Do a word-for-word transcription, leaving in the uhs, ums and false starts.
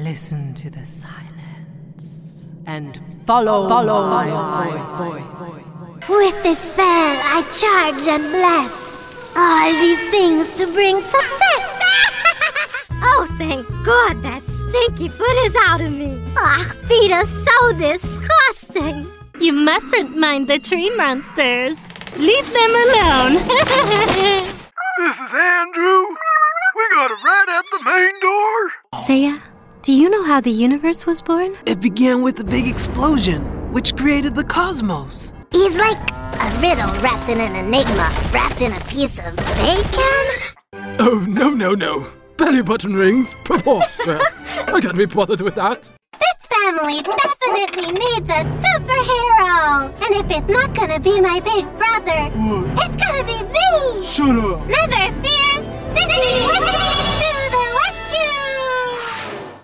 listen to the silence and follow, follow my voice. With this spell, I charge and bless all these things to bring success. Oh, thank God that stinky foot is out of me. Ugh, feet are so disgusting. You mustn't mind the tree monsters. Leave them alone. This is Andrew. We got it right at the main door. Seiya, do you know how the universe was born? It began with a big explosion, which created the cosmos. He's like a riddle wrapped in an enigma, wrapped in a piece of bacon. Oh, no, no, no. Belly button rings? Preposterous. I can't be bothered with that. This family definitely needs a superhero. And if it's not gonna be my big brother, What? it's gonna be me. Shut up. Never fear, Sissy!